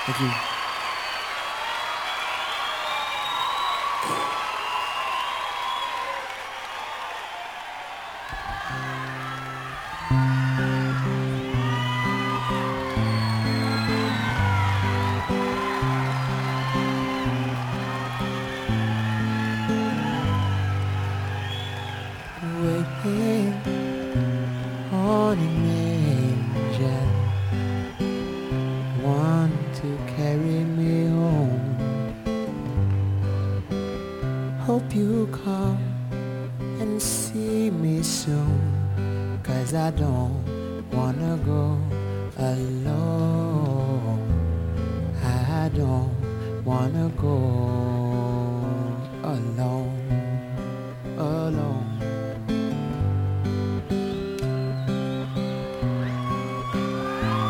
Thank you. Waiting on an angel, one to carry me home. Hope you come and see me soon, 'cause I don't wanna go alone. I don't wanna go